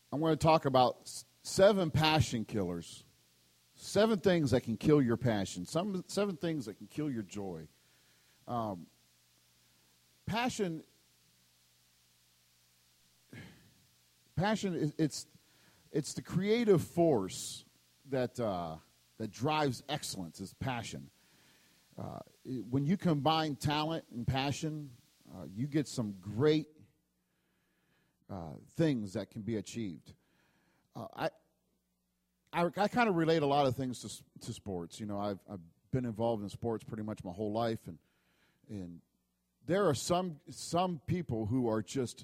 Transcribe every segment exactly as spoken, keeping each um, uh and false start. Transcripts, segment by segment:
I'm going to talk about seven passion killers, seven things that can kill your passion, some seven things that can kill your joy. Um, passion, passion is it's it's the creative force that uh, that drives excellence. Is passion. Uh, it, when you combine talent and passion, uh, you get some great uh, things that can be achieved. Uh, I, I, I kind of relate a lot of things to to sports. You know, I've I've been involved in sports pretty much my whole life, and and there are some some people who are just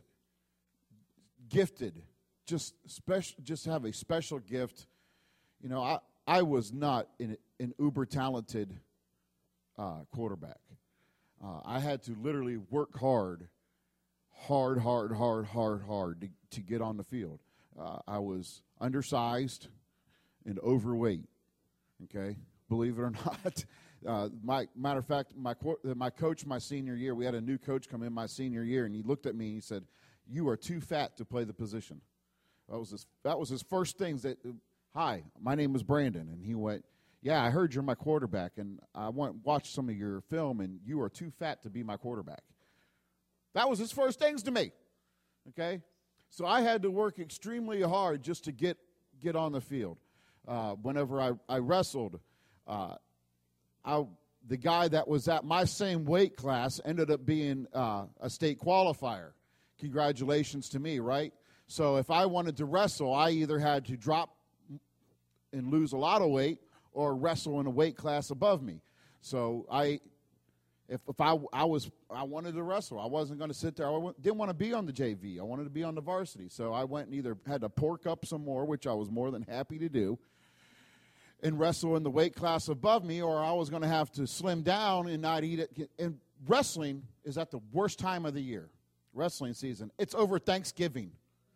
gifted, just special, just have a special gift. You know, I I was not an, an uber talented uh, quarterback. Uh, I had to literally work hard, hard, hard, hard, hard, hard to, to get on the field. Uh, I was undersized and overweight. Okay, believe it or not. Uh, my matter of fact, my my coach my senior year, we had a new coach come in my senior year, and he looked at me and he said, "You are too fat to play the position." That was his, that was his first things. That, hi, my name is Brandon, and he went, "Yeah, I heard you're my quarterback, and I want watch some of your film, and you are too fat to be my quarterback." That was his first things to me. Okay, so I had to work extremely hard just to get get on the field. Uh, whenever I, I wrestled, uh, I, the guy that was at my same weight class ended up being uh, a state qualifier. Congratulations to me, right? So if I wanted to wrestle, I either had to drop and lose a lot of weight or wrestle in a weight class above me. So I, if if I I was I wanted to wrestle, I wasn't going to sit there. I didn't want to be on the J V. I wanted to be on the varsity. So I went and either had to pork up some more, which I was more than happy to do, and wrestle in the weight class above me, or I was going to have to slim down and not eat it. And wrestling is at the worst time of the year, wrestling season. It's over Thanksgiving.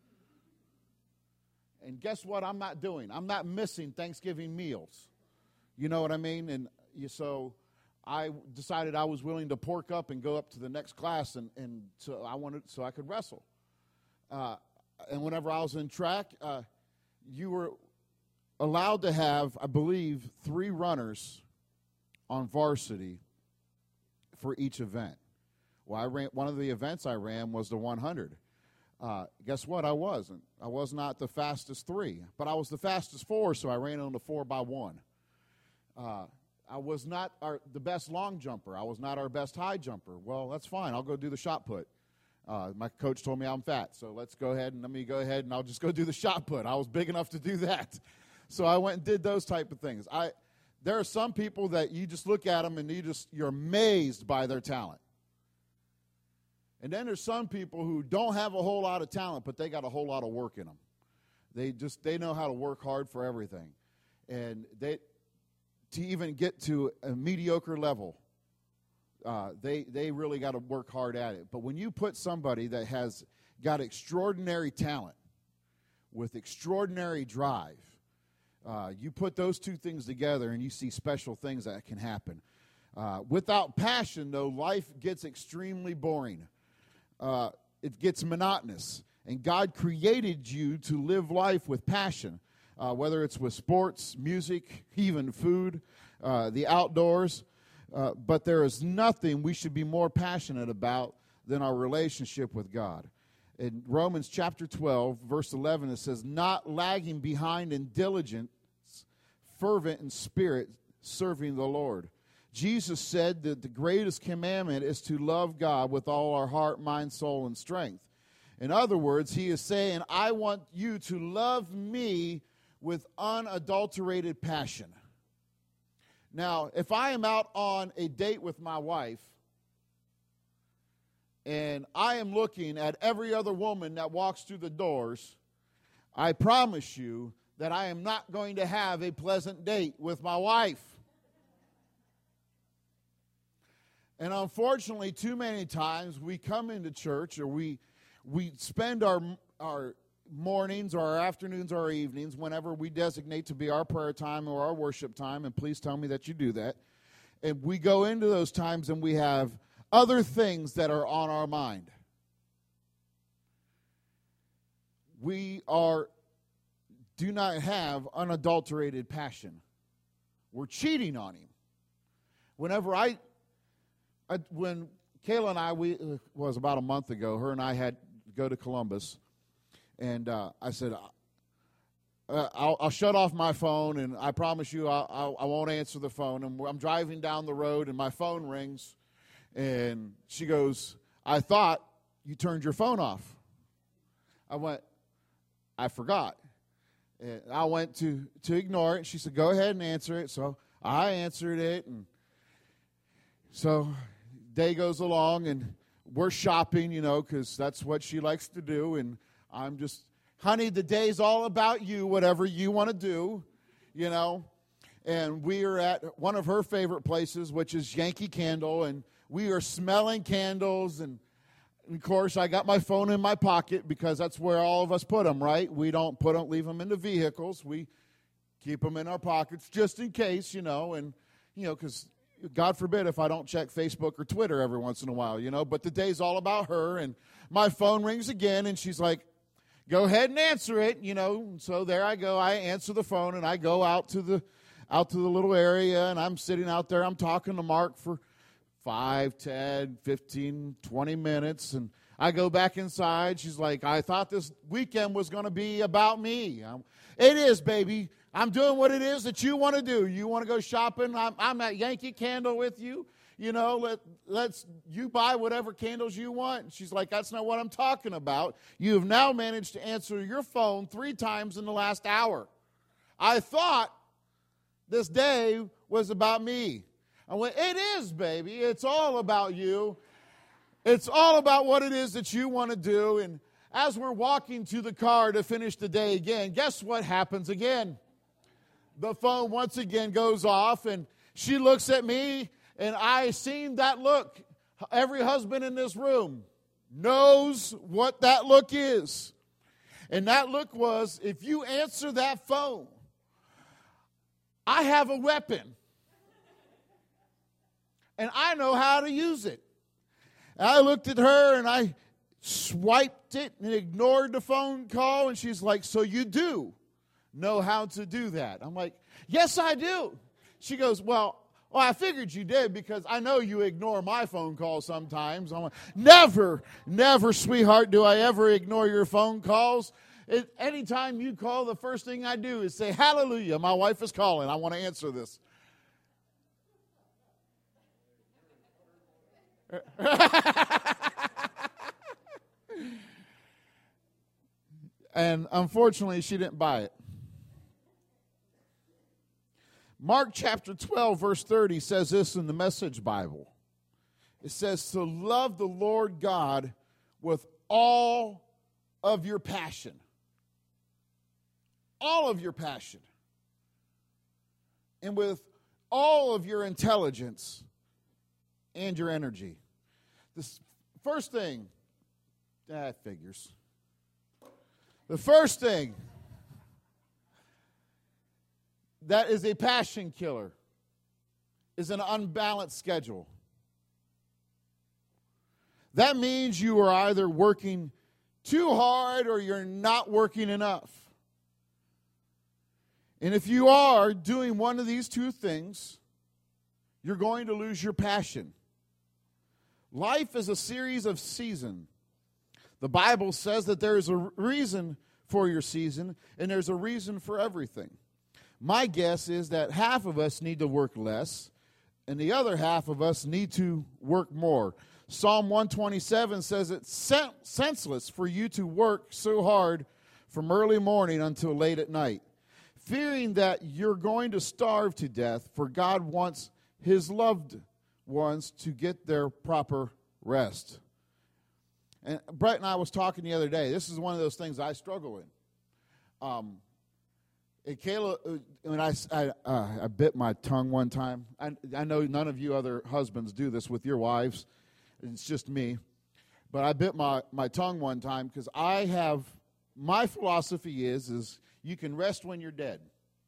And guess what I'm not doing? I'm not missing Thanksgiving meals. You know what I mean? And you, so I decided I was willing to pork up and go up to the next class, and, and so I wanted so I could wrestle. Uh, and whenever I was in track, uh, you were allowed to have, I believe, three runners on varsity for each event. Well, I ran one of the events I ran was the one hundred. Uh, guess what? I wasn't. I was not the fastest three, but I was the fastest four, so I ran on the four by one. Uh, I was not our, the best long jumper. I was not our best high jumper. Well, that's fine. I'll go do the shot put. Uh, my coach told me I'm fat, so let's go ahead and let me go ahead and I'll just go do the shot put. I was big enough to do that. So I went and did those type of things. I, there are some people that you just look at them and you just, you're amazed by their talent. And then there's some people who don't have a whole lot of talent, but they got a whole lot of work in them. They just, they know how to work hard for everything. And they, to even get to a mediocre level, uh, they, they really got to work hard at it. But when you put somebody that has got extraordinary talent with extraordinary drive, uh, you put those two things together and you see special things that can happen. Uh, without passion, though, life gets extremely boring. Uh, it gets monotonous. And God created you to live life with passion, uh, whether it's with sports, music, even food, uh, the outdoors. Uh, but there is nothing we should be more passionate about than our relationship with God. In Romans chapter twelve, verse eleven, it says, "Not lagging behind in diligence, fervent in spirit, serving the Lord." Jesus said that the greatest commandment is to love God with all our heart, mind, soul, and strength. In other words, he is saying, I want you to love me with unadulterated passion. Now, if I am out on a date with my wife, and I am looking at every other woman that walks through the doors, I promise you that I am not going to have a pleasant date with my wife. And unfortunately, too many times we come into church or we we spend our our mornings or our afternoons or our evenings, whenever we designate to be our prayer time or our worship time, and please tell me that you do that, and we go into those times and we have other things that are on our mind. We are do not have unadulterated passion. We're cheating on him. Whenever I, I when Kayla and I, we it was about a month ago, her and I had to go to Columbus, and uh, I said, uh, I'll, I'll shut off my phone, and I promise you I'll, I'll, I won't answer the phone. And I'm driving down the road, and my phone rings, and she goes, I thought you turned your phone off. I went, I forgot. And I went to, to ignore it. She said, go ahead and answer it. So I answered it. And so day goes along, and we're shopping, you know, because that's what she likes to do. And I'm just, honey, the day's all about you, whatever you want to do, you know. And we are at one of her favorite places, which is Yankee Candle. And we are smelling candles, and And of course, I got my phone in my pocket because that's where all of us put them, right? We don't put them, leave them in the vehicles. We keep them in our pockets just in case, you know, and, you know, because God forbid if I don't check Facebook or Twitter every once in a while, you know. But the day's all about her, and my phone rings again, and she's like, go ahead and answer it, you know. So there I go. I answer the phone, and I go out to the out to the little area, and I'm sitting out there. I'm talking to Mark for five, ten, fifteen, twenty minutes, and I go back inside. She's like, I thought this weekend was going to be about me. I'm, it is, baby. I'm doing what it is that you want to do. You want to go shopping? I'm, I'm at Yankee Candle with you. You know, let, let's, you buy whatever candles you want. And she's like, that's not what I'm talking about. You have now managed to answer your phone three times in the last hour. I thought this day was about me. I went, it is, baby. It's all about you. It's all about what it is that you want to do. And as we're walking to the car to finish the day again, guess what happens again? The phone once again goes off, and she looks at me, and I seen that look. Every husband in this room knows what that look is. And that look was, if you answer that phone, I have a weapon. And I know how to use it. And I looked at her, and I swiped it and ignored the phone call. And she's like, so you do know how to do that? I'm like, yes, I do. She goes, well, well, I figured you did because I know you ignore my phone calls sometimes. I'm like, never, never, sweetheart, do I ever ignore your phone calls. It, anytime you call, the first thing I do is say, hallelujah, my wife is calling. I want to answer this. And unfortunately, she didn't buy it. Mark chapter twelve, verse thirty says this in the Message Bible. It says to love the Lord God with all of your passion. All of your passion. And with all of your intelligence and your energy. This first thing, that figures. The first thing that is a passion killer is an unbalanced schedule. That means you are either working too hard or you're not working enough. And if you are doing one of these two things, you're going to lose your passion. Life is a series of seasons. The Bible says that there is a reason for your season, and there's a reason for everything. My guess is that half of us need to work less, and the other half of us need to work more. Psalm one twenty-seven says it's senseless for you to work so hard from early morning until late at night, fearing that you're going to starve to death, for God wants his loved ones to get their proper rest. And Brett and I was talking the other day. This is one of those things I struggle in. Um, and Kayla, when I, I, uh, I bit my tongue one time. I, I know none of you other husbands do this with your wives. It's just me. But I bit my, my tongue one time because I have, my philosophy is, is you can rest when you're dead.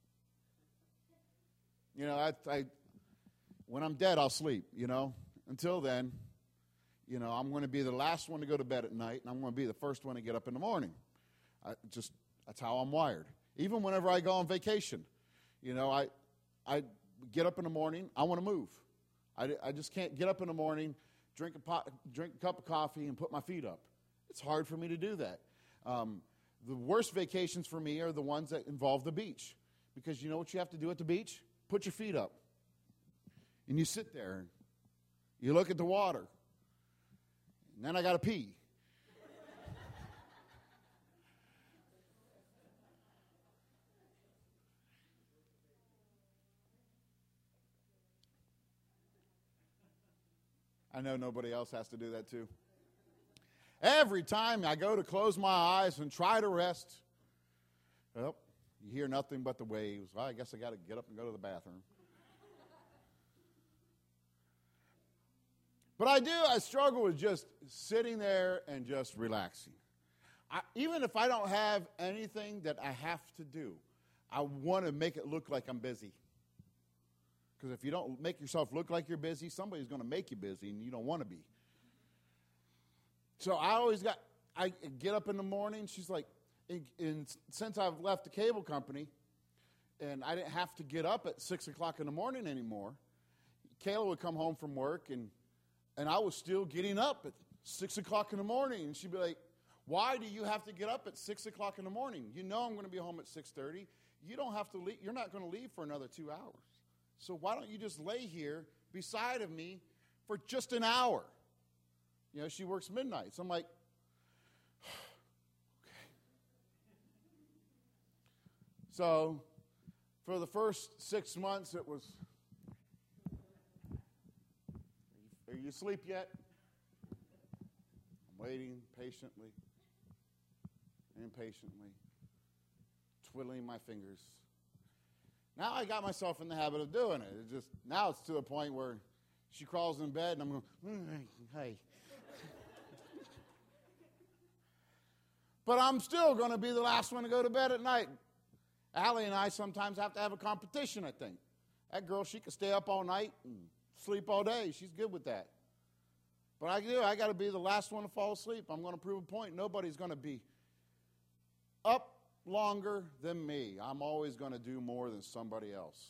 You know, I, I when I'm dead, I'll sleep, you know. Until then, you know, I'm going to be the last one to go to bed at night, and I'm going to be the first one to get up in the morning. I just, that's how I'm wired. Even whenever I go on vacation, you know, I I get up in the morning, I want to move. I, I just can't get up in the morning, drink a pot, drink a cup of coffee, and put my feet up. It's hard for me to do that. Um, the worst vacations for me are the ones that involve the beach, because you know what you have to do at the beach? Put your feet up. And you sit there, and you look at the water, and then I got to pee. I know nobody else has to do that too. Every time I go to close my eyes and try to rest, well, you hear nothing but the waves. Well, I guess I got to get up and go to the bathroom. But I do, I struggle with just sitting there and just relaxing. I, even if I don't have anything that I have to do, I want to make it look like I'm busy. Because if you don't make yourself look like you're busy, somebody's going to make you busy, and you don't want to be. So I always got, I get up in the morning, she's like, and, and since I've left the cable company, and I didn't have to get up at six o'clock in the morning anymore, Kayla would come home from work, and, and I was still getting up at six o'clock in the morning, and she'd be like, why do you have to get up at six o'clock in the morning? You know I'm going to be home at six thirty. You don't have to leave, you're not going to leave for another two hours. So why don't you just lay here beside of me for just an hour? You know, she works midnight. So I'm like, okay. So for the first six months, it was, are you asleep yet? I'm waiting patiently, impatiently, twiddling my fingers. Now I got myself in the habit of doing it. It just now it's to the point where she crawls in bed and I'm going, mm, hey. But I'm still going to be the last one to go to bed at night. Allie and I sometimes have to have a competition, I think. That girl, she can stay up all night and sleep all day. She's good with that. But I do. I got to be the last one to fall asleep. I'm going to prove a point. Nobody's going to be up longer than me. I'm always going to do more than somebody else.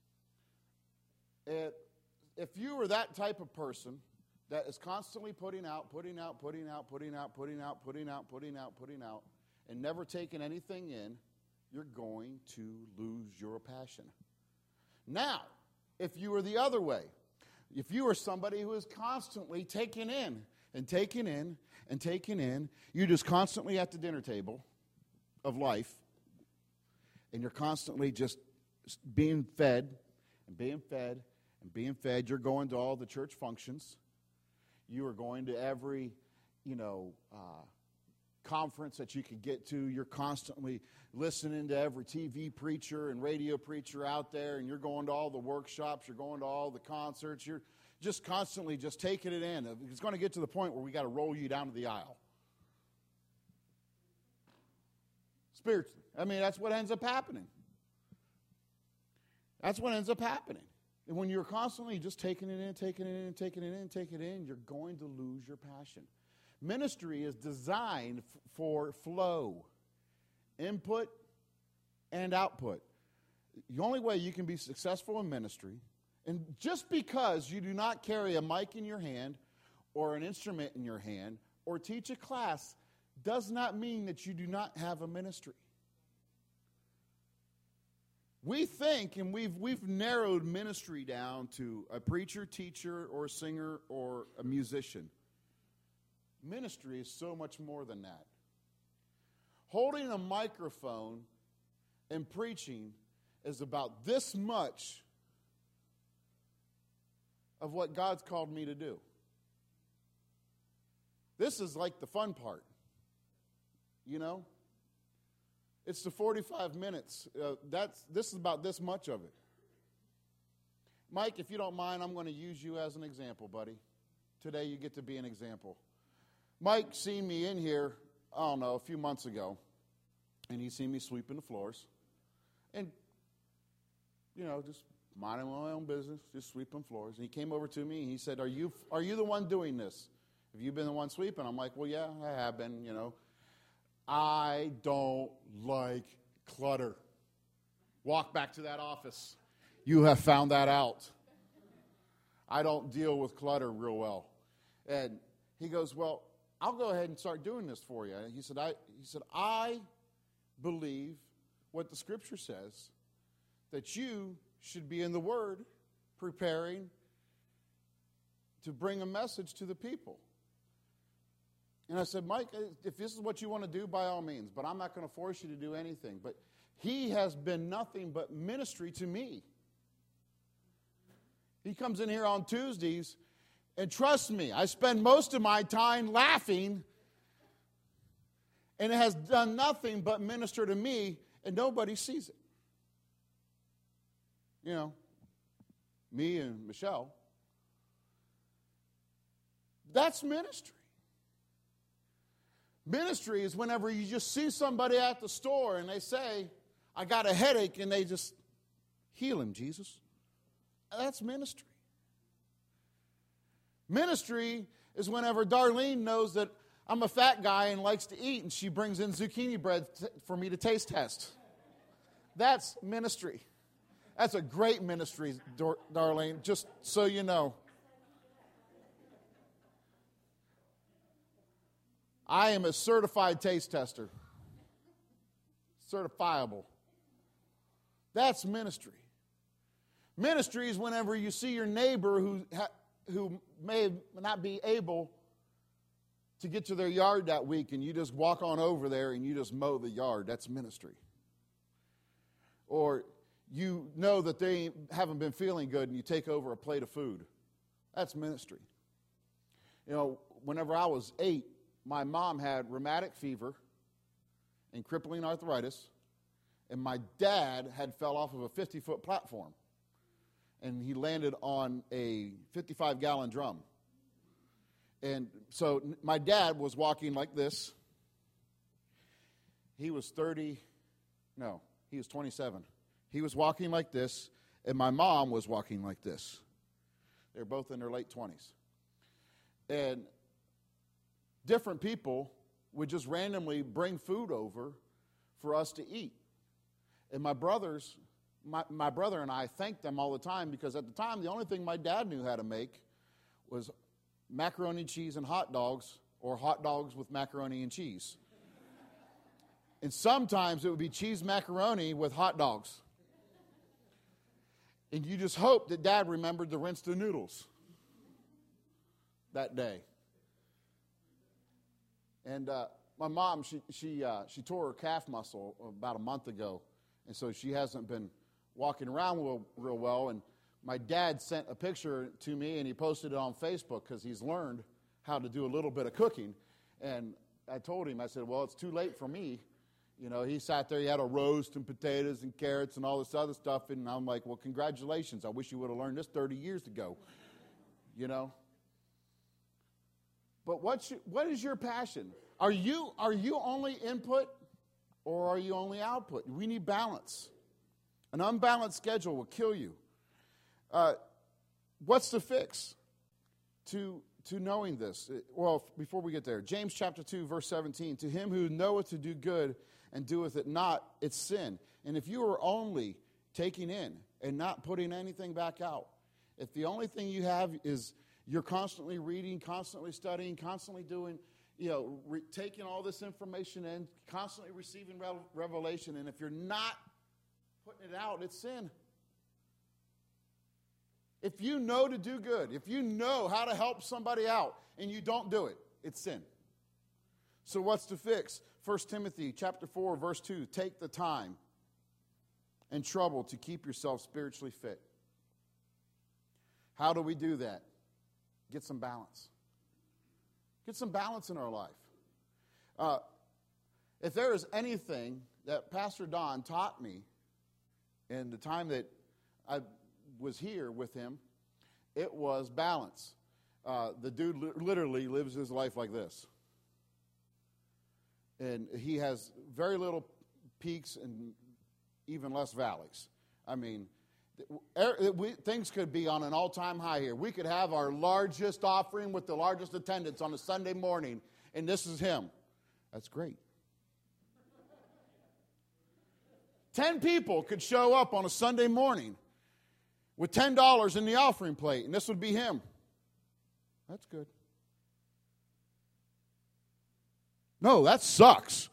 It, if you were that type of person that is constantly putting out, putting out, putting out, putting out, putting out, putting out, putting out, putting out, and never taking anything in, you're going to lose your passion. Now, if you were the other way, if you were somebody who is constantly taking in and taking in and taking in, you're just constantly at the dinner table of life, and you're constantly just being fed and being fed and being fed. You're going to all the church functions. You are going to every, you know, uh, conference that you can get to. You're constantly listening to every T V preacher and radio preacher out there, and you're going to all the workshops. You're going to all the concerts. You're just constantly just taking it in. It's going to get to the point where we got to roll you down to the aisle. Spiritually. I mean, that's what ends up happening. That's what ends up happening. And when you're constantly just taking it in, taking it in, taking it in, taking it in, you're going to lose your passion. Ministry is designed f- for flow, input and output. The only way you can be successful in ministry, and just because you do not carry a mic in your hand or an instrument in your hand or teach a class does not mean that you do not have a ministry. We think, and we've we've narrowed ministry down to a preacher, teacher, or a singer, or a musician. Ministry is so much more than that. Holding a microphone and preaching is about this much of what God's called me to do. This is like the fun part. You know, it's the forty-five minutes. Uh, that's this is about this much of it. Mike, if you don't mind, I'm going to use you as an example, buddy. Today you get to be an example. Mike seen me in here, I don't know, a few months ago, and he seen me sweeping the floors, and you know, just minding my own business, just sweeping floors. And he came over to me and he said, "Are you are you the one doing this? Have you been the one sweeping?" I'm like, "Well, yeah, I have been, you know." I don't like Clutter. Walk back to that office. You have found that out. I don't deal with clutter real well. And he goes, well, I'll go ahead and start doing this for you. He said, I, he said, I believe what the Scripture says, that you should be in the Word preparing to bring a message to the people. And I said, Mike, if this is what you want to do, by all means, but I'm not going to force you to do anything. But he has been nothing but ministry to me. He comes in here on Tuesdays, and trust me, I spend most of my time laughing, and it has done nothing but minister to me, and nobody sees it. You know, me and Michelle. That's ministry. Ministry is whenever you just see somebody at the store and they say, I got a headache, and they just heal him, Jesus. That's ministry. Ministry is whenever Darlene knows that I'm a fat guy and likes to eat, and she brings in zucchini bread t- for me to taste test. That's ministry. That's a great ministry, Dar- Darlene, just so you know. I am a certified taste tester. Certifiable. That's ministry. Ministry is whenever you see your neighbor who ha- who may not be able to get to their yard that week, and you just walk on over there and you just mow the yard. That's ministry. Or you know that they haven't been feeling good and you take over a plate of food. That's ministry. You know, whenever I was eight, my mom had rheumatic fever and crippling arthritis, and my dad had fell off of a fifty-foot platform, and he landed on a fifty-five gallon drum. And so my dad was walking like this. He was thirty, no, he was twenty-seven. He was walking like this, and my mom was walking like this. They're both in their late twenties. And different people would just randomly bring food over for us to eat. And my brothers, my, my brother and I thanked them all the time, because at the time, the only thing my dad knew how to make was macaroni, cheese, and hot dogs, or hot dogs with macaroni and cheese. And sometimes it would be cheese macaroni with hot dogs. And you just hope that Dad remembered to rinse the noodles that day. And uh, my mom, she she uh, she tore her calf muscle about a month ago, and so she hasn't been walking around real, real well. And my dad sent a picture to me, and he posted it on Facebook because he's learned how to do a little bit of cooking. And I told him, I said, well, it's too late for me. You know, he sat there, he had a roast and potatoes and carrots and all this other stuff, and I'm like, well, congratulations. I wish you would have learned this thirty years ago, you know. But what's your, what is your passion? Are you, are you only input, or are you only output? We need balance. An unbalanced schedule will kill you. Uh, what's the fix to to knowing this? Well, before we get there, James chapter two, verse seventeen, to him who knoweth to do good and doeth it not, it's sin. And if you are only taking in and not putting anything back out, if the only thing you have is you're constantly reading, constantly studying, constantly doing, you know, re- taking all this information in, constantly receiving re- revelation, and if you're not putting it out, it's sin. If you know to do good, if you know how to help somebody out and you don't do it, it's sin. So what's the fix? First Timothy chapter four, verse two, take the time and trouble to keep yourself spiritually fit. How do we do that? Get some balance. Get some balance in our life. Uh, if there is anything that Pastor Don taught me in the time that I was here with him, it was balance. Uh, the dude li- literally lives his life like this. And he has very little peaks and even less valleys. I mean, th- we, things could be on an all-time high here. We could have our largest offering with the largest attendance on a Sunday morning, and this is him. That's great. ten people could show up on a Sunday morning with ten dollars in the offering plate, and this would be him. That's good. No, that sucks.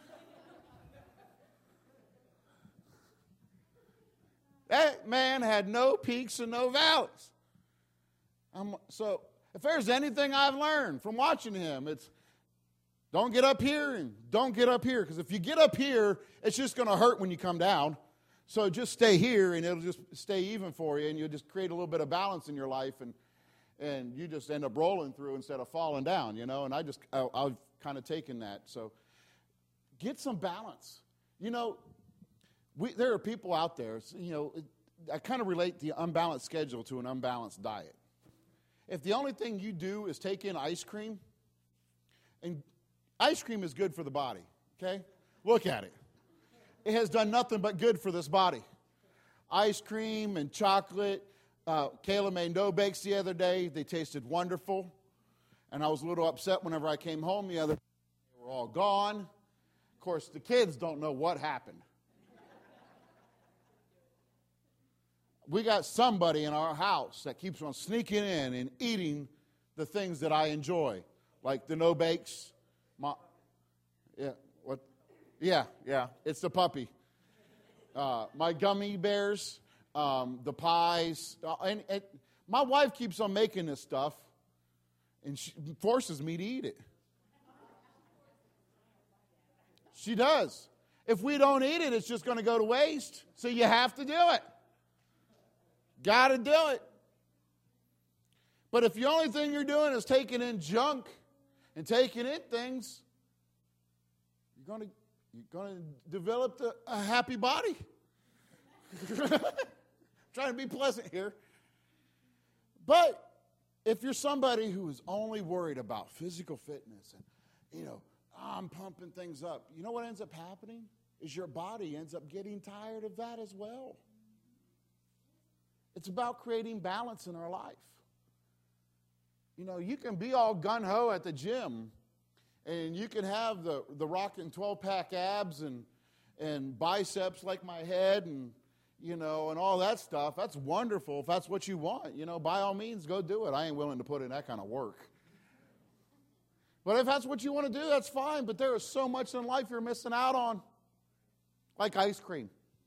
That man had no peaks and no valleys. I'm, so if there's anything I've learned from watching him, it's don't get up here and don't get up here. Because if you get up here, it's just going to hurt when you come down. So just stay here and it'll just stay even for you. And you'll just create a little bit of balance in your life. And and you just end up rolling through instead of falling down, you know. And I just, I, I've kind of taken that. So get some balance. You know, we, there are people out there, you know, I kind of relate the unbalanced schedule to an unbalanced diet. If the only thing you do is take in ice cream, and ice cream is good for the body, okay? Look at it. It has done nothing but good for this body. Ice cream and chocolate. Uh, Kayla made no bakes the other day. They tasted wonderful. And I was a little upset whenever I came home the other day. They were all gone. Of course, the kids don't know what happened. We got somebody in our house that keeps on sneaking in and eating the things that I enjoy, like the no bakes. My, yeah, what? Yeah, yeah, it's the puppy. Uh, my gummy bears, um, the pies, uh, and, and my wife keeps on making this stuff, and she forces me to eat it. She does. If we don't eat it, it's just going to go to waste. So you have to do it. Got to do it. But if the only thing you're doing is taking in junk and taking in things, you're going to you're going to develop the, a happy body. Trying to be pleasant here. But if you're somebody who is only worried about physical fitness and, you know, oh, I'm pumping things up, you know what ends up happening? Is your body ends up getting tired of that as well. It's about creating balance in our life. You know, you can be all gung-ho at the gym, and you can have the, the rocking twelve-pack abs and, and biceps like my head and, you know, and all that stuff. That's wonderful if that's what you want. You know, by all means, go do it. I ain't willing to put in that kind of work. But if that's what you want to do, that's fine. But there is so much in life you're missing out on, like ice cream.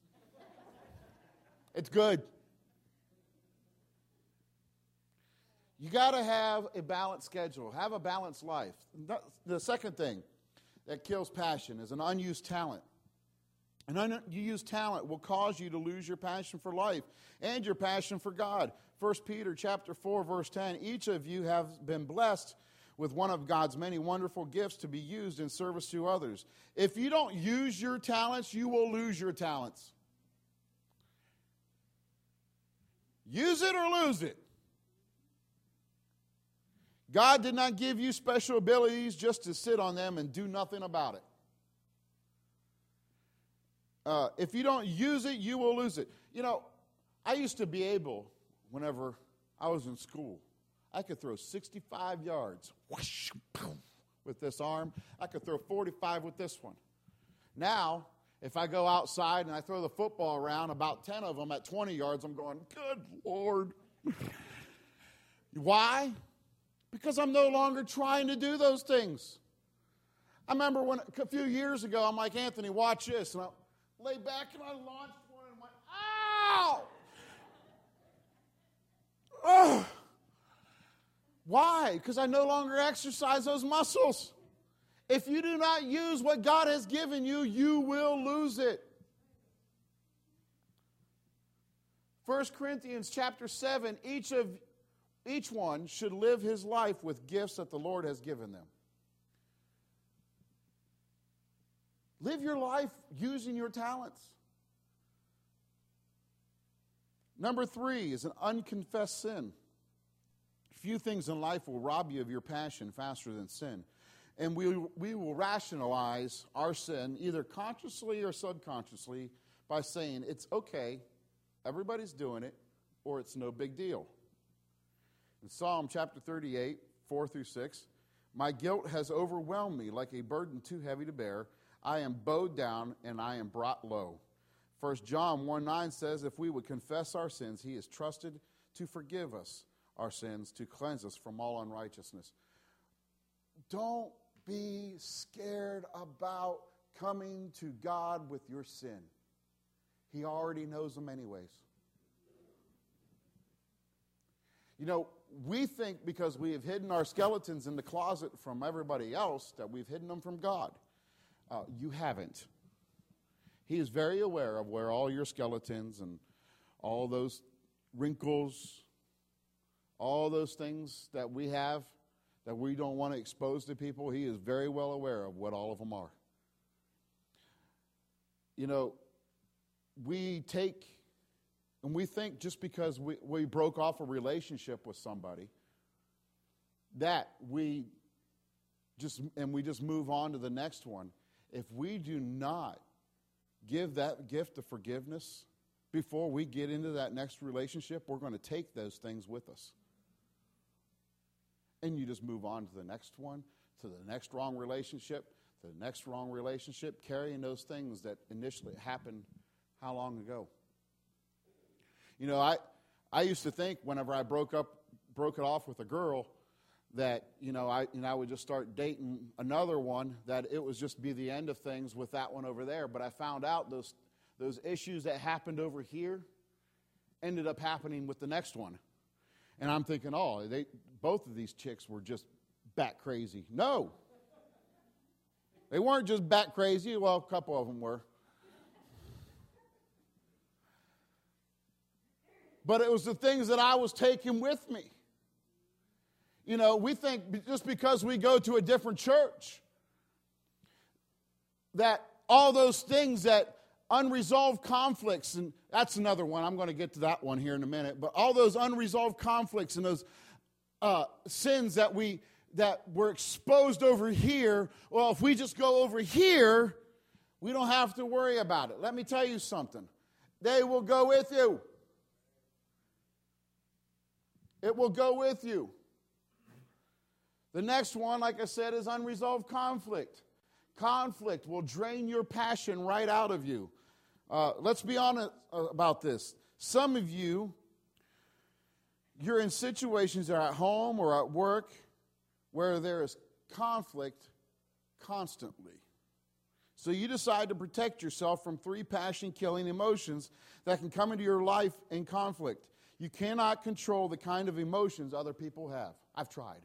It's good. You got to have a balanced schedule. Have a balanced life. The second thing that kills passion is an unused talent. An unused talent will cause you to lose your passion for life and your passion for God. First Peter chapter four, verse ten, each of you have been blessed with one of God's many wonderful gifts to be used in service to others. If you don't use your talents, you will lose your talents. Use it or lose it. God did not give you special abilities just to sit on them and do nothing about it. Uh, if you don't use it, you will lose it. You know, I used to be able, whenever I was in school, I could throw sixty-five yards whoosh, boom, with this arm. I could throw forty-five with this one. Now, if I go outside and I throw the football around, about ten of them at twenty yards, I'm going, good Lord. Why? Because I'm no longer trying to do those things. I remember when a few years ago, I'm like, Anthony, watch this. And I lay back and I launched one and went, ow! Ugh. Why? Because I no longer exercise those muscles. If you do not use what God has given you, you will lose it. First Corinthians chapter seven, each of Each one should live his life with gifts that the Lord has given them. Live your life using your talents. Number three is an unconfessed sin. Few things in life will rob you of your passion faster than sin. And we, we will rationalize our sin either consciously or subconsciously by saying it's okay, everybody's doing it, or it's no big deal. In Psalm chapter thirty-eight, four through six, my guilt has overwhelmed me like a burden too heavy to bear. I am bowed down and I am brought low. First John one nine says, if we would confess our sins, he is trusted to forgive us our sins, to cleanse us from all unrighteousness. Don't be scared about coming to God with your sin. He already knows them anyways. You know, we think because we have hidden our skeletons in the closet from everybody else that we've hidden them from God. Uh, you haven't. He is very aware of where all your skeletons and all those wrinkles, all those things that we have that we don't want to expose to people. He is very well aware of what all of them are. You know, we take and we think just because we, we broke off a relationship with somebody that we just, and we just move on to the next one. If we do not give that gift of forgiveness before we get into that next relationship, we're going to take those things with us. And you just move on to the next one, to the next wrong relationship, to the next wrong relationship, carrying those things that initially happened how long ago? You know, I I used to think whenever I broke up, broke it off with a girl, that, you know, I and I would just start dating another one, that it was just be the end of things with that one over there. But I found out those those issues that happened over here ended up happening with the next one. And I'm thinking, oh, they both of these chicks were just bat crazy. No. They weren't just bat crazy. Well, a couple of them were. But it was the things that I was taking with me. You know, we think just because we go to a different church, that all those things, that unresolved conflicts, and that's another one. I'm going to get to that one here in a minute. But all those unresolved conflicts and those uh, sins that we that were exposed over here, well, if we just go over here, we don't have to worry about it. Let me tell you something. They will go with you. It will go with you. The next one, like I said, is unresolved conflict. Conflict will drain your passion right out of you. Uh, let's be honest about this. Some of you, you're in situations that are at home or at work where there is conflict constantly. So you decide to protect yourself from three passion-killing emotions that can come into your life in conflict. You cannot control the kind of emotions other people have. I've tried.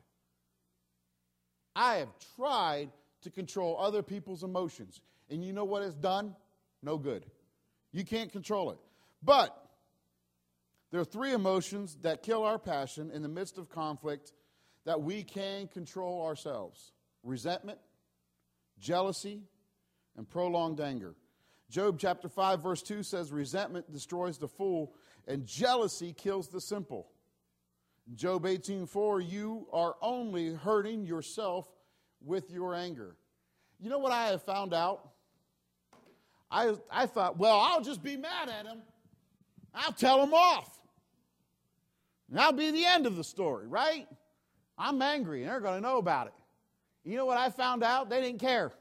I have tried to control other people's emotions. And you know what it's done? No good. You can't control it. But there are three emotions that kill our passion in the midst of conflict that we can control ourselves: resentment, jealousy, and prolonged anger. Job chapter five verse two says, resentment destroys the fool, and jealousy kills the simple. Job eighteen four, you are only hurting yourself with your anger. You know what I have found out? I, I thought, well, I'll just be mad at him. I'll tell him off. And that'll be the end of the story, right? I'm angry, and they're going to know about it. You know what I found out? They didn't care.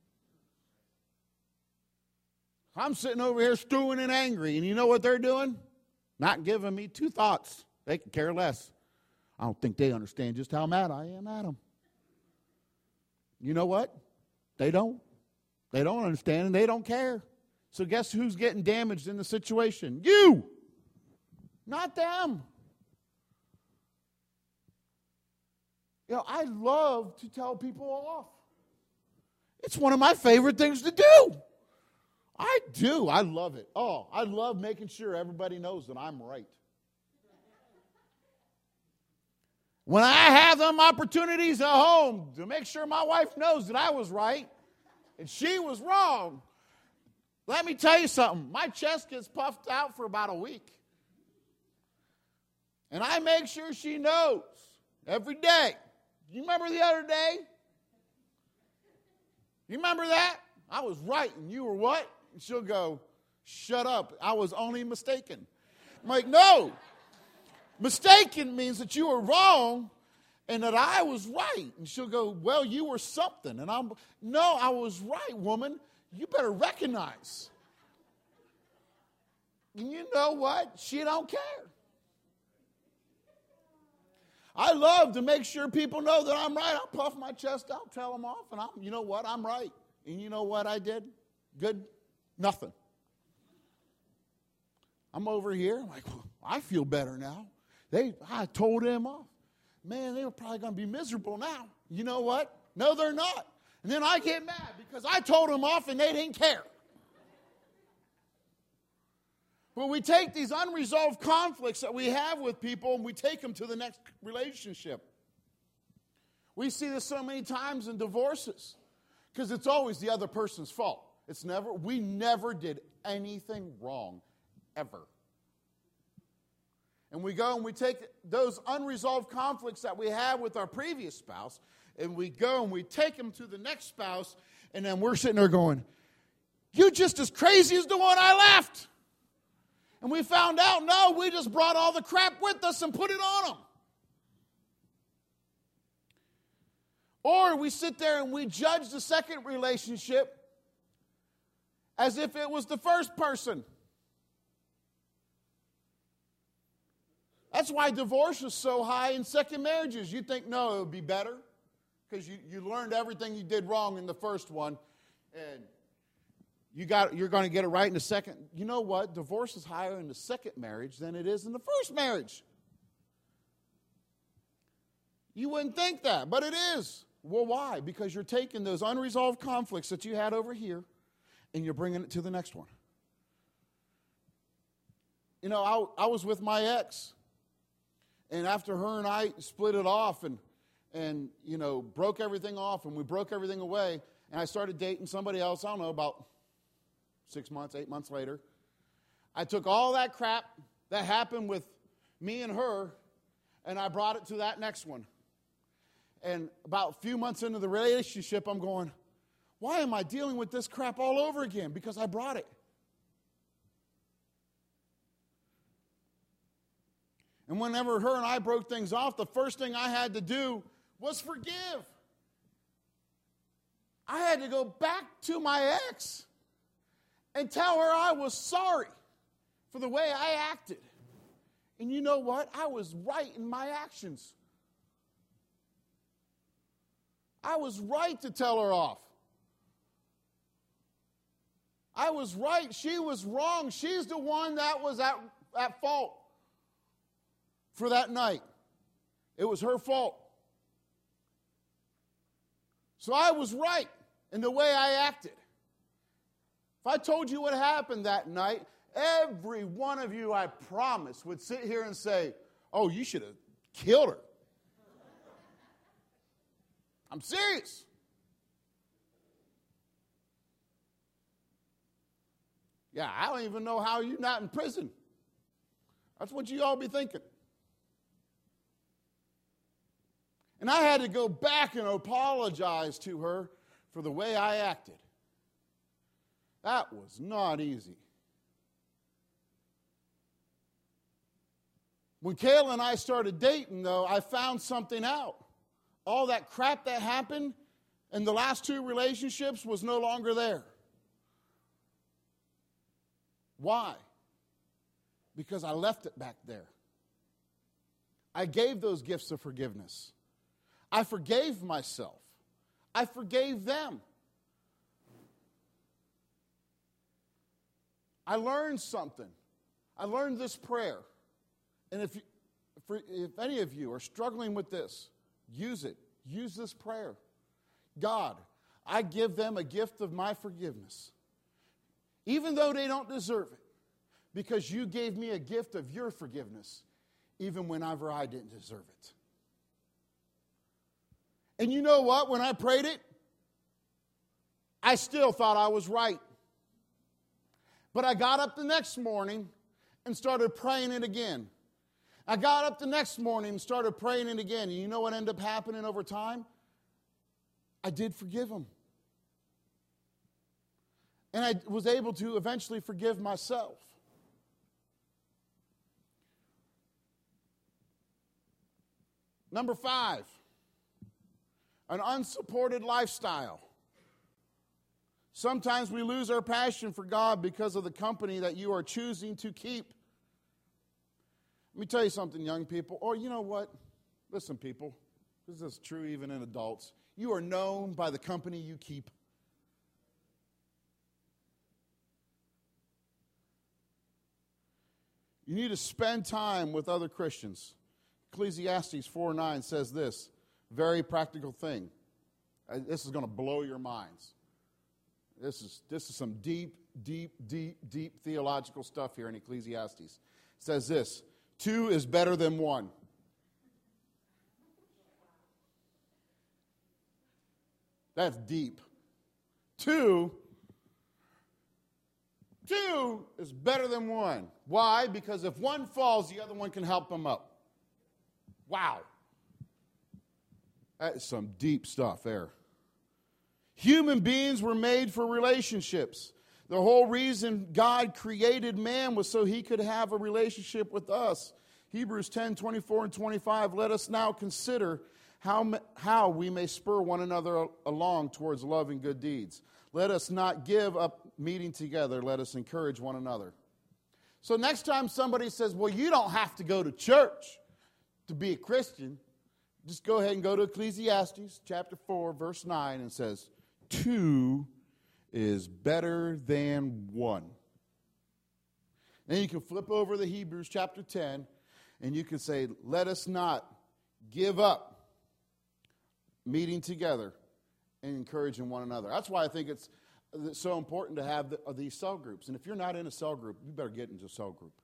I'm sitting over here stewing and angry, and you know what they're doing? Not giving me two thoughts. They could care less. I don't think they understand just how mad I am at them. You know what? They don't. They don't understand, and they don't care. So guess who's getting damaged in the situation? You! Not them. You know, I love to tell people off. It's one of my favorite things to do. I do. I love it. Oh, I love making sure everybody knows that I'm right. When I have them opportunities at home to make sure my wife knows that I was right and she was wrong, let me tell you something. My chest gets puffed out for about a week. And I make sure she knows every day. You remember the other day? You remember that? I was right and you were what? And she'll go, shut up. I was only mistaken. I'm like, no. Mistaken means that you were wrong and that I was right. And she'll go, well, you were something. And I'm, no, I was right, woman. You better recognize. you know what? She don't care. I love to make sure people know that I'm right. I'll puff my chest out, tell them off, and I'm, you know what? I'm right. And you know what I did? Good? Nothing. I'm over here. I'm like, well, I feel better now. They, I told them off. Man, they were probably going to be miserable now. You know what? No, they're not. And then I get mad because I told them off and they didn't care. But we take these unresolved conflicts that we have with people and we take them to the next relationship. We see this so many times in divorces because it's always the other person's fault. It's never, we never did anything wrong, ever. And we go and we take those unresolved conflicts that we have with our previous spouse, and we go and we take them to the next spouse, and then we're sitting there going, you're just as crazy as the one I left. And we found out, no, we just brought all the crap with us and put it on them. Or we sit there and we judge the second relationship as if it was the first person. That's why divorce is so high in second marriages. You think, no, it would be better because you, you learned everything you did wrong in the first one, and you got, you're going to get it right in the second. You know what? Divorce is higher in the second marriage than it is in the first marriage. You wouldn't think that, but it is. Well, why? Because you're taking those unresolved conflicts that you had over here and you're bringing it to the next one. You know, I, I was with my ex, and after her and I split it off and, and, you know, broke everything off and we broke everything away, and I started dating somebody else, I don't know, about six months, eight months later. I took all that crap that happened with me and her, and I brought it to that next one. And about a few months into the relationship, I'm going, why am I dealing with this crap all over again? Because I brought it. And whenever her and I broke things off, the first thing I had to do was forgive. I had to go back to my ex and tell her I was sorry for the way I acted. And you know what? I was right in my actions. I was right to tell her off. I was right. She was wrong. She's the one that was at, at fault for that night. It was her fault. So I was right in the way I acted. If I told you what happened that night, every one of you, I promise, would sit here and say, oh, you should have killed her. I'm serious. Yeah, I don't even know how you're not in prison. That's what you all be thinking. And I had to go back and apologize to her for the way I acted. That was not easy. When Kayla and I started dating, though, I found something out. All that crap that happened in the last two relationships was no longer there. Why? Because I left it back there. I gave those gifts of forgiveness. I forgave myself. I forgave them. I learned something. I learned this prayer. And if, you, for, if any of you are struggling with this, use it. Use this prayer. God, I give them a gift of my forgiveness, even though they don't deserve it, because you gave me a gift of your forgiveness, even whenever I didn't deserve it. And you know what? When I prayed it, I still thought I was right. But I got up the next morning and started praying it again. I got up the next morning and started praying it again. And you know what ended up happening over time? I did forgive him. And I was able to eventually forgive myself. Number five, an unsupported lifestyle. Sometimes we lose our passion for God because of the company that you are choosing to keep. Let me tell you something, young people. Or you know what? Listen, people. This is true even in adults. You are known by the company you keep. You need to spend time with other Christians. Ecclesiastes four nine says this, very practical thing. This is going to blow your minds. This is, this is some deep, deep, deep, deep theological stuff here in Ecclesiastes. It says this, two is better than one. That's deep. Two, two is better than one. Why? Because if one falls, the other one can help them up. Wow. That is some deep stuff there. Human beings were made for relationships. The whole reason God created man was so he could have a relationship with us. Hebrews ten, twenty-four and twenty-five, let us now consider how, how we may spur one another along towards love and good deeds. Let us not give up meeting together. Let us encourage one another. So next time somebody says, well, you don't have to go to church to be a Christian, just go ahead and go to Ecclesiastes chapter four, verse nine, and says, two is better than one. Then you can flip over to Hebrews chapter ten, and you can say, let us not give up meeting together and encouraging one another. That's why I think it's so important to have the, uh, these cell groups. And if you're not in a cell group, you better get into a cell group.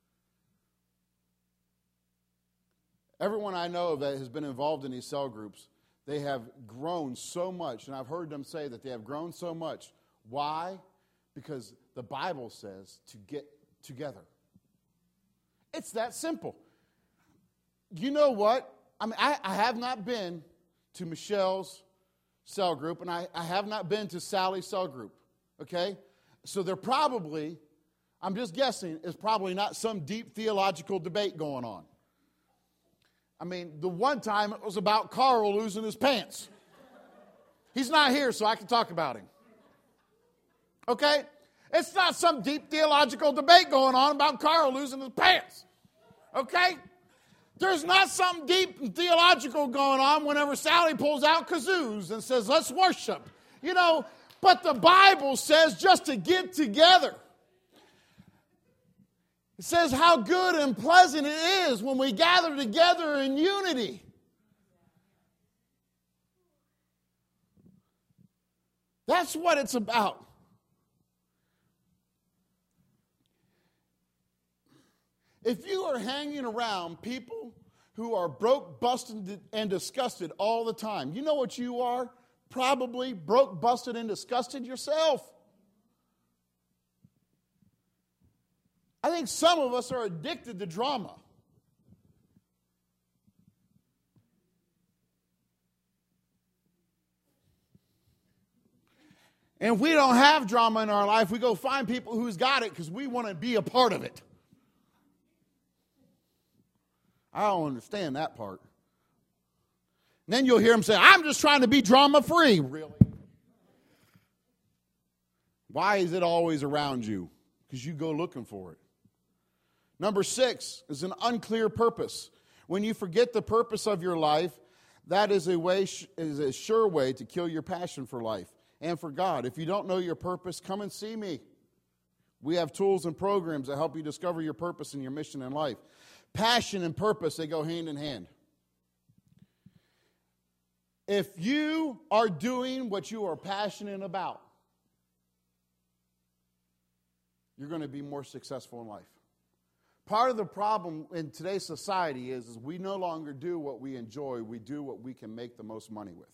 Everyone I know of that has been involved in these cell groups, they have grown so much. And I've heard them say that they have grown so much. Why? Because the Bible says to get together. It's that simple. You know what? I mean, I, I have not been to Michelle's cell group, and I, I have not been to Sally's cell group, okay? So there probably, I'm just guessing, is probably not some deep theological debate going on. I mean, the one time it was about Carl losing his pants. He's not here, so I can talk about him. Okay? It's not some deep theological debate going on about Carl losing his pants. Okay? There's not something deep and theological going on whenever Sally pulls out kazoos and says, let's worship. You know, but the Bible says just to get together. It says how good and pleasant it is when we gather together in unity. That's what it's about. If you are hanging around people who are broke, busted, and disgusted all the time, you know what you are? Probably broke, busted, and disgusted yourself. I think some of us are addicted to drama. And if we don't have drama in our life, we go find people who's got it because we want to be a part of it. I don't understand that part. And then you'll hear them say, I'm just trying to be drama-free. Really? Why is it always around you? Because you go looking for it. Number six is an unclear purpose. When you forget the purpose of your life, that is a way is a sure way to kill your passion for life and for God. If you don't know your purpose, come and see me. We have tools and programs that help you discover your purpose and your mission in life. Passion and purpose, they go hand in hand. If you are doing what you are passionate about, you're going to be more successful in life. Part of the problem in today's society is, is we no longer do what we enjoy. We do what we can make the most money with.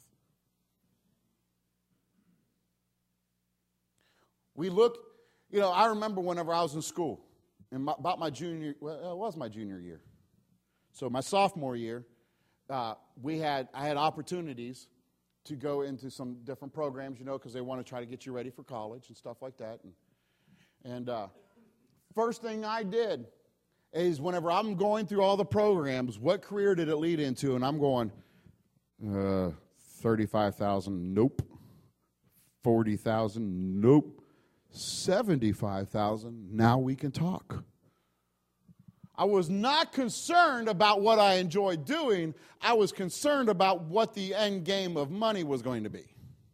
We look, you know, I remember whenever I was in school, in my, about my junior, well, it was my junior year. So my sophomore year, uh, we had, I had opportunities to go into some different programs, you know, because they want to try to get you ready for college and stuff like that. And, and uh, first thing I did is whenever I'm going through all the programs, what career did it lead into? And I'm going, uh, thirty-five thousand, nope. forty thousand. Nope. seventy-five thousand. Now we can talk. I was not concerned about what I enjoyed doing. I was concerned about what the end game of money was going to be.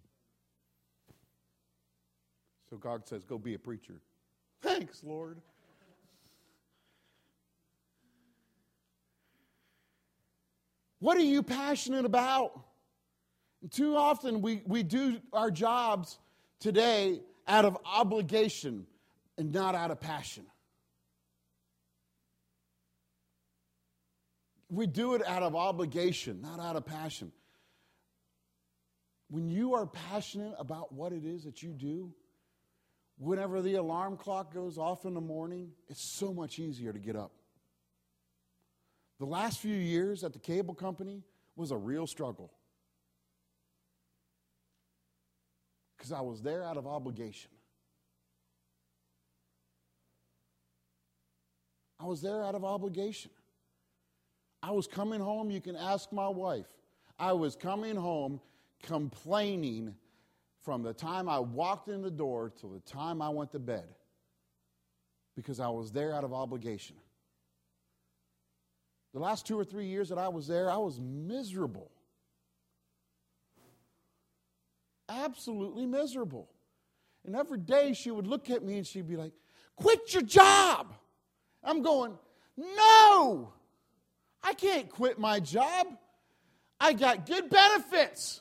So God says, go be a preacher. Thanks, Lord. What are you passionate about? Too often we, we do our jobs today out of obligation and not out of passion. We do it out of obligation, not out of passion. When you are passionate about what it is that you do, whenever the alarm clock goes off in the morning, it's so much easier to get up. The last few years at the cable company was a real struggle. Because I was there out of obligation. I was there out of obligation. I was coming home, you can ask my wife. I was coming home complaining from the time I walked in the door till the time I went to bed. Because I was there out of obligation. The last two or three years that I was there, I was miserable. Absolutely miserable. And every day she would look at me and she'd be like, quit your job. I'm going, no, I can't quit my job. I got good benefits.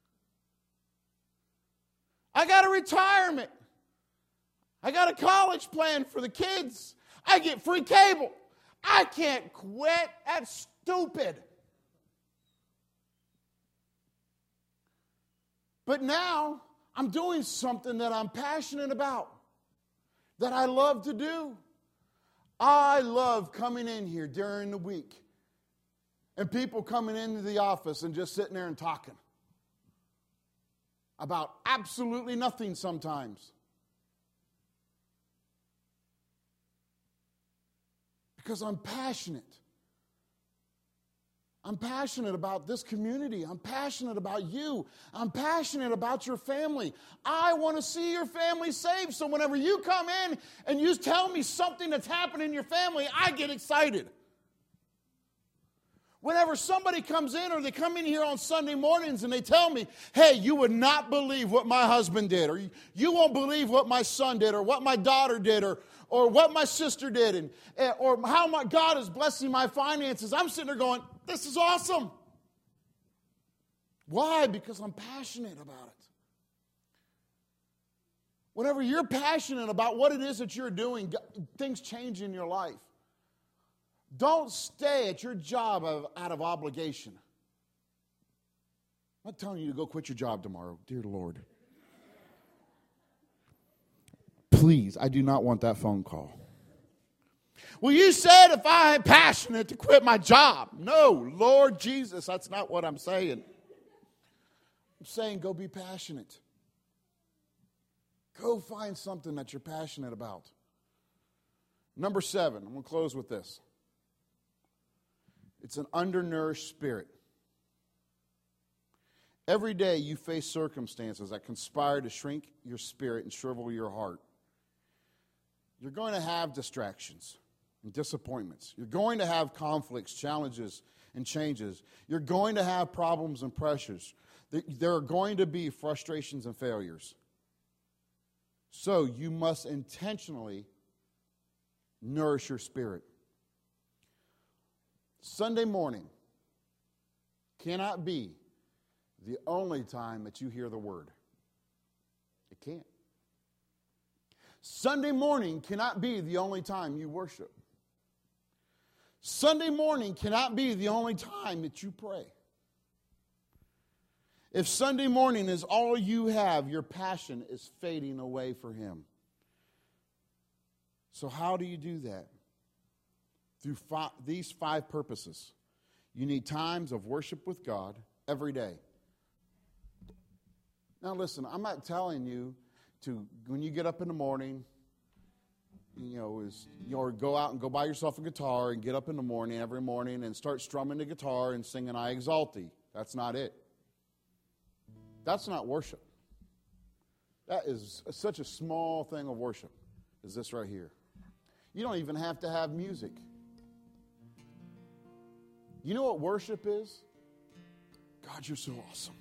I got a retirement. I got a college plan for the kids. I get free cable. I can't quit. That's stupid. But now I'm doing something that I'm passionate about, that I love to do. I love coming in here during the week and people coming into the office and just sitting there and talking about absolutely nothing sometimes. Because I'm passionate. I'm passionate about this community. I'm passionate about you. I'm passionate about your family. I want to see your family saved. So whenever you come in and you tell me something that's happened in your family, I get excited. Whenever somebody comes in or they come in here on Sunday mornings and they tell me, hey, you would not believe what my husband did, or you won't believe what my son did, or what my daughter did, or, or what my sister did, and, or how my God is blessing my finances, I'm sitting there going, this is awesome. Why? Because I'm passionate about it. Whenever you're passionate about what it is that you're doing, things change in your life. Don't stay at your job of, out of obligation. I'm not telling you to go quit your job tomorrow, dear Lord. Please, I do not want that phone call. Well, you said if I am passionate to quit my job. No, Lord Jesus, that's not what I'm saying. I'm saying go be passionate. Go find something that you're passionate about. Number seven, I'm going to close with this. It's an undernourished spirit. Every day you face circumstances that conspire to shrink your spirit and shrivel your heart. You're going to have distractions and disappointments. You're going to have conflicts, challenges, and changes. You're going to have problems and pressures. There are going to be frustrations and failures. So you must intentionally nourish your spirit. Sunday morning cannot be the only time that you hear the word. It can't. Sunday morning cannot be the only time you worship. Sunday morning cannot be the only time that you pray. If Sunday morning is all you have, your passion is fading away for Him. So how do you do that? Through five, these five purposes. You need times of worship with God every day. Now listen, I'm not telling you to, when you get up in the morning, you know, is, you know, or go out and go buy yourself a guitar and get up in the morning every morning and start strumming the guitar and singing I Exalt Thee. That's not it. That's not worship. That is such a small thing of worship, is this right here. You don't even have to have music. You know what worship is? God, you're so awesome.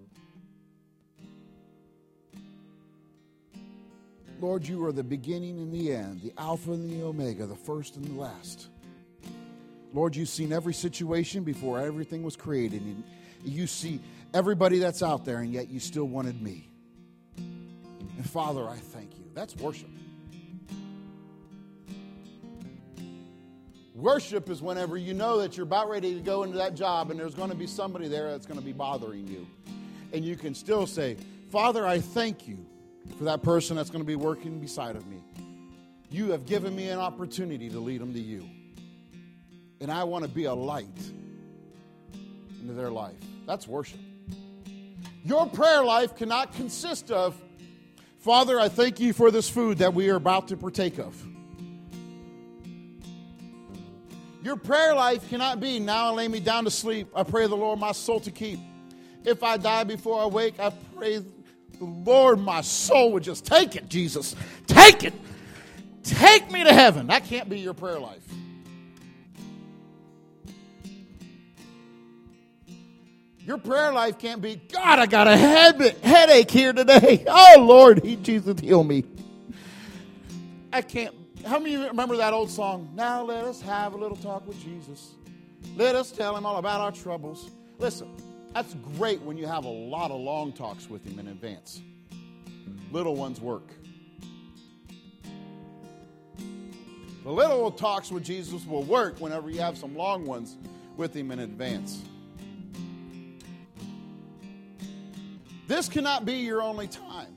Lord, you are the beginning and the end, the Alpha and the Omega, the first and the last. Lord, you've seen every situation before everything was created. And you see everybody that's out there, and yet you still wanted me. And Father, I thank you. That's worship. Worship is whenever you know that you're about ready to go into that job and there's going to be somebody there that's going to be bothering you. And you can still say, Father, I thank you for that person that's going to be working beside of me. You have given me an opportunity to lead them to you. And I want to be a light into their life. That's worship. Your prayer life cannot consist of, Father, I thank you for this food that we are about to partake of. Your prayer life cannot be, now I lay me down to sleep. I pray the Lord my soul to keep. If I die before I wake, I pray the Lord my soul would just take it, Jesus. Take it. Take me to heaven. That can't be your prayer life. Your prayer life can't be, God, I got a head, headache here today. Oh, Lord, he, Jesus, heal me. I can't. How many of you remember that old song? Now let us have a little talk with Jesus. Let us tell him all about our troubles. Listen, that's great when you have a lot of long talks with him in advance. Little ones work. The little talks with Jesus will work whenever you have some long ones with him in advance. This cannot be your only time.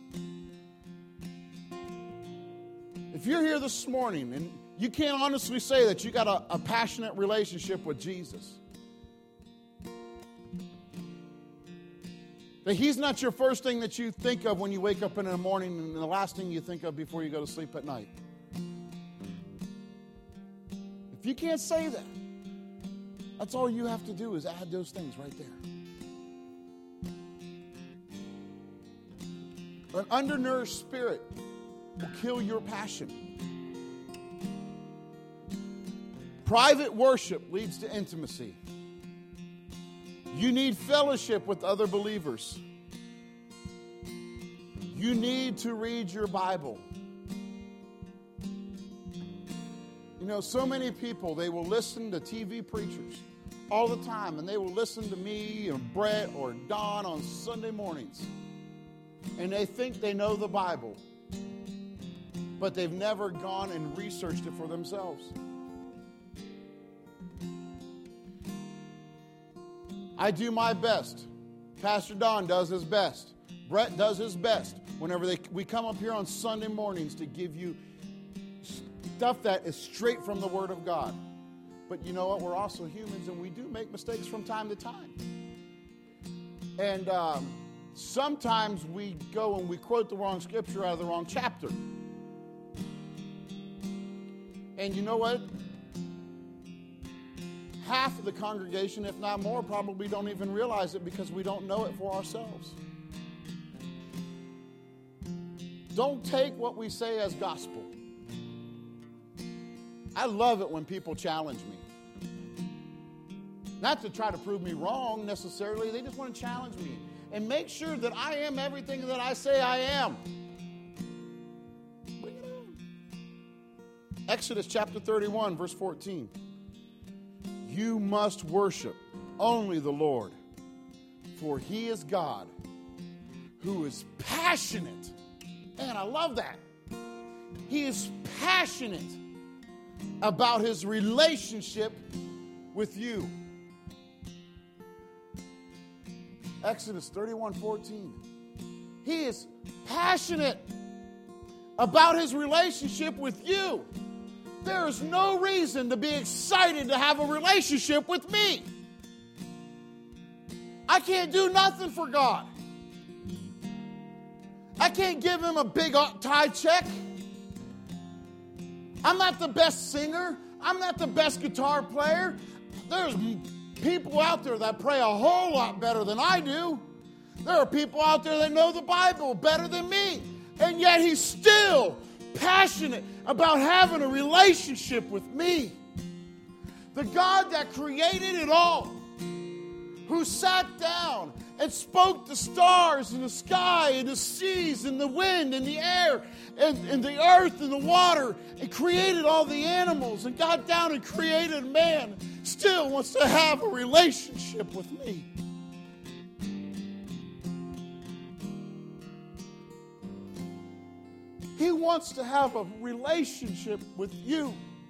If you're here this morning and you can't honestly say that you got a, a passionate relationship with Jesus, that he's not your first thing that you think of when you wake up in the morning and the last thing you think of before you go to sleep at night. If you can't say that, that's all you have to do is add those things right there. An undernourished spirit will kill your passion. Private worship leads to intimacy. You need fellowship with other believers. You need to read your Bible. You know, so many people, they will listen to T V preachers all the time, and they will listen to me or Brett or Don on Sunday mornings. And they think they know the Bible, but they've never gone and researched it for themselves. I do my best. Pastor Don does his best. Brett does his best whenever they, we come up here on Sunday mornings to give you stuff that is straight from the Word of God. But you know what? We're also humans, and we do make mistakes from time to time. And um, sometimes we go and we quote the wrong scripture out of the wrong chapter. And you know what? Half of the congregation, if not more, probably don't even realize it because we don't know it for ourselves. Don't take what we say as gospel. I love it when people challenge me. Not to try to prove me wrong necessarily. They just want to challenge me and make sure that I am everything that I say I am. Bring it on. Exodus chapter thirty-one, verse fourteen. You must worship only the Lord, for he is God who is passionate. Man, I love that. He is passionate about his relationship with you. Exodus thirty-one fourteen. He is passionate about his relationship with you. There is no reason to be excited to have a relationship with me. I can't do nothing for God. I can't give him a big tithe check. I'm not the best singer. I'm not the best guitar player. There's people out there that pray a whole lot better than I do. There are people out there that know the Bible better than me. And yet he's still passionate about having a relationship with me. The God that created it all, who sat down and spoke the stars and the sky and the seas and the wind and the air and, and the earth and the water and created all the animals and got down and created man, still wants to have a relationship with me. He wants to have a relationship with you.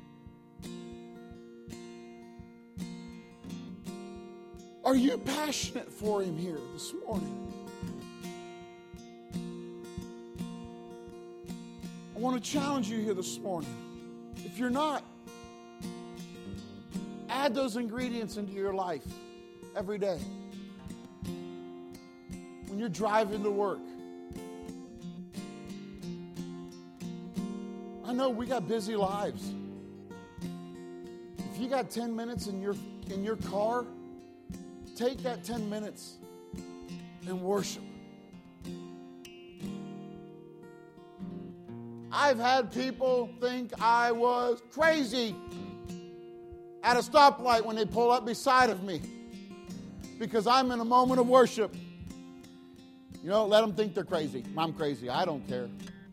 Are you passionate for him here this morning? I want to challenge you here this morning. If you're not, add those ingredients into your life every day. When you're driving to work. I know we got busy lives. If you got ten minutes in your in your car, take that ten minutes and worship. I've had people think I was crazy at a stoplight when they pull up beside of me because I'm in a moment of worship. You know, let them think they're crazy. I'm crazy. I don't care.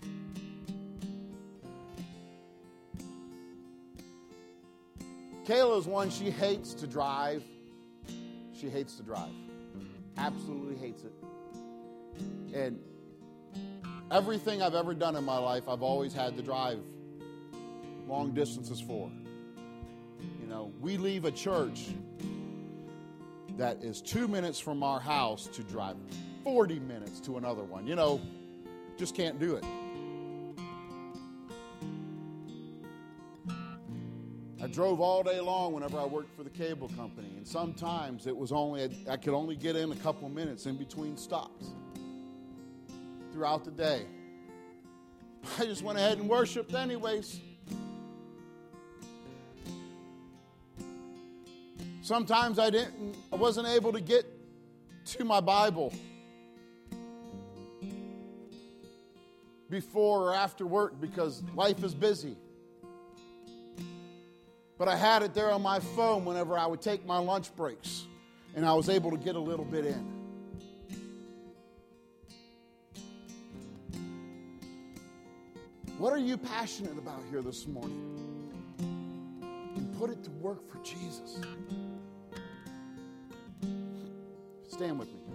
Kayla's one, she hates to drive. She hates to drive. Absolutely hates it. And everything I've ever done in my life, I've always had to drive long distances for. You know, we leave a church that is two minutes from our house to drive forty minutes to another one. You know, just can't do it. I drove all day long whenever I worked for the cable company, and sometimes it was only, I could only get in a couple minutes in between stops throughout the day. I just went ahead and worshiped anyways. Sometimes I didn't, I wasn't able to get to my Bible before or after work because life is busy. But I had it there on my phone whenever I would take my lunch breaks, and I was able to get a little bit in. What are you passionate about here this morning? And put it to work for Jesus. Stand with me.